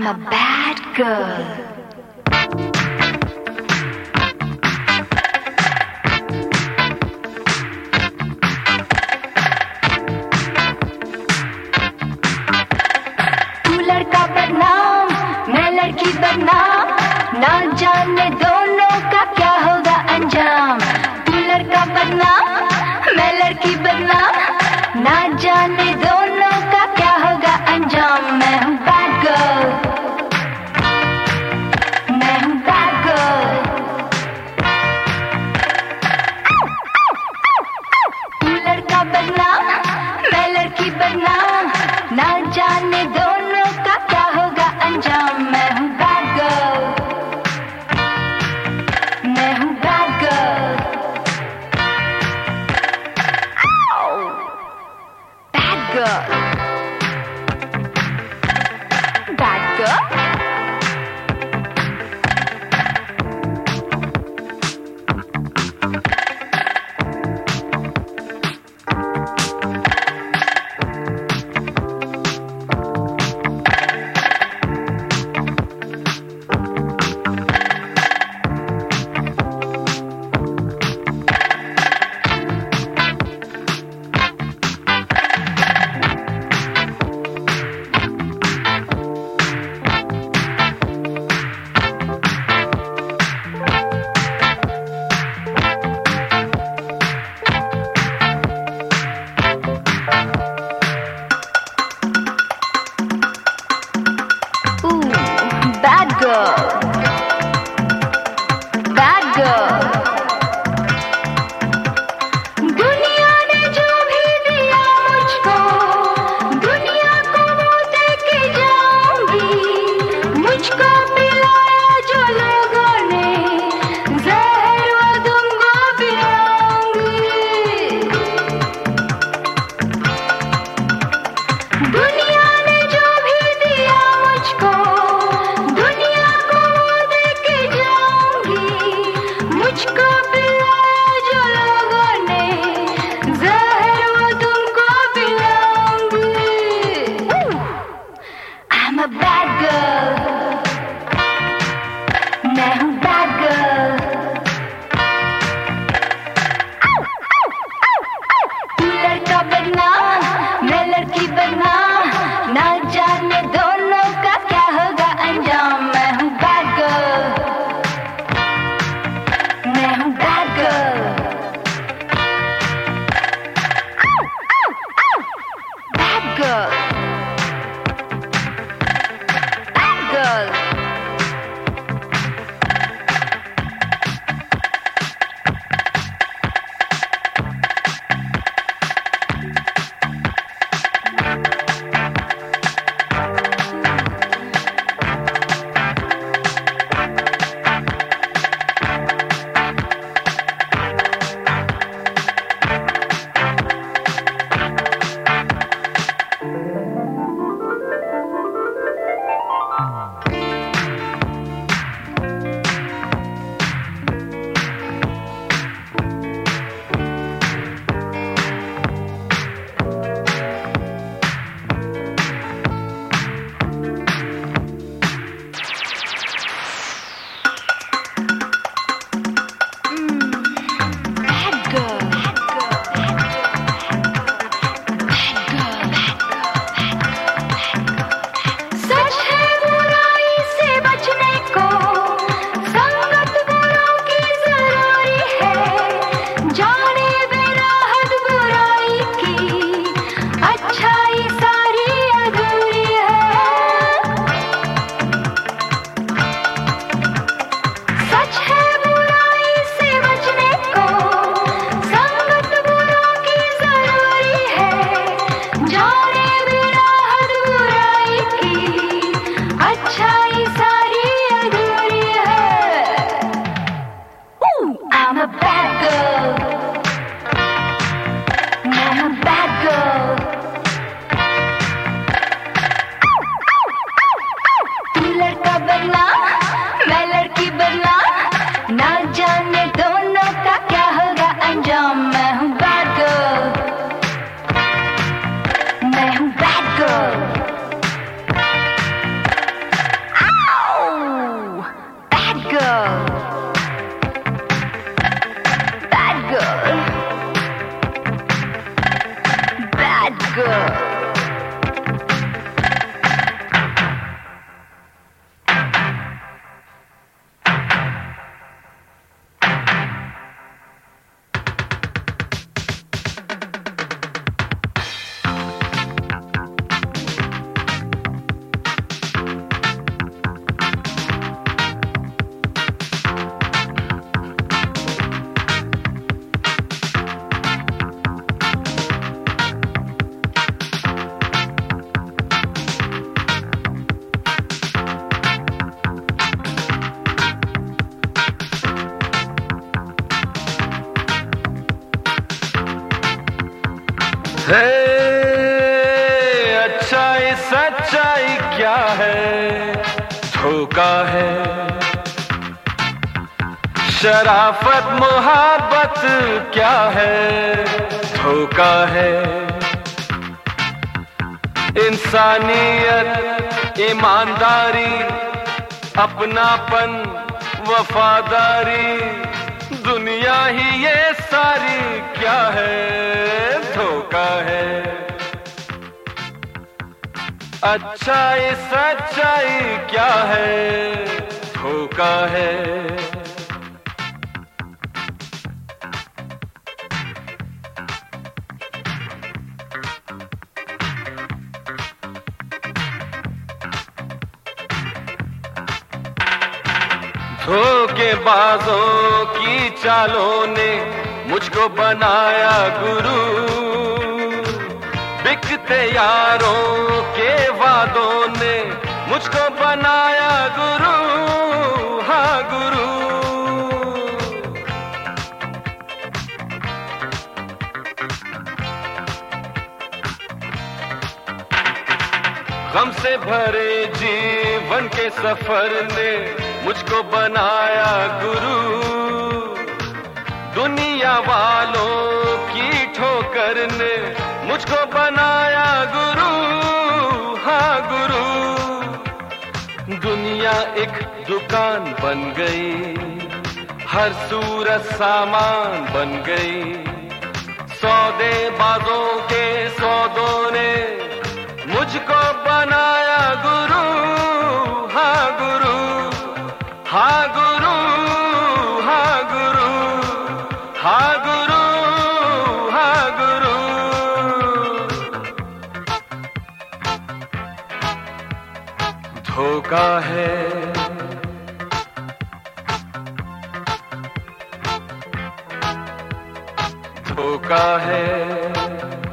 I'm a bad girl. तू लड़का बदनाम, मैं लड़की बदनाम, ना जाने दोनों का क्या होगा अंजाम। तू लड़का बदनाम, मैं लड़की बदनाम, ना जाने दोनों का क्या होगा अंजाम। मैं हूँ bad girl, मैं हूँ bad girl। तू लड़का बदनाम, मैं लड़की बदनाम, ना जाने दोनों का क्या होगा अंजाम। मैं हूँ bad girl, मैं हूँ bad girl। Bad girl, bad girl। Bad girl, bad girl। दुनिया ने जो भी दिया मुझको, दुनिया को वो दे के जाऊंगी। मुझको पिलाया जो लोगों ने, जहर वो तुमको पिलाऊंगी। दुनिया ने जो भी दिया मुझको, मुझको पिलाया जो लोगों ने, जहर वो तुमको पिलाऊंगी। I'm a bad girl, मैं हूँ bad girl। तू लड़का बदनाम, मैं लड़की बदनाम, ना जाने दोनों का क्या होगा अंजाम। मैं हूँ bad girl, मैं हूँ bad girl। Bad girl, bad girl। I'm a bad girl, मैं हूँ bad girl। तू लड़का बनना, मैं लड़की बनना, ना जाने दोनों का क्या होगा अंजाम। मैं हूँ bad girl, मैं हूँ bad girl। है अच्छाई सच्चाई क्या है, धोखा है। शराफत मोहब्बत क्या है, धोखा है। इंसानियत ईमानदारी अपनापन वफादारी, दुनिया ही ये सारी क्या है, धोखा है। अच्छाई सच्चाई क्या है, धोखा है। धोखेबाजों की चालों ने मुझको बनाया गुरु, बिकते यारों के वादों ने मुझको बनाया गुरु, हाँ गुरु। गम से भरे जीवन के सफर ने मुझको बनाया गुरु, दुनिया वालों की ठोकर ने मुझको बनाया गुरु, हाँ गुरु। दुनिया एक दुकान बन गई, हर सूरत सामान बन गई। सौदेबाजों के सौदों ने मुझको बनाया गुरु, हाँ गुरु, हाँ गुरु, हाँ गुरु, हाँ गुरु, हाँ गुरु। धोखा है, धोखा है।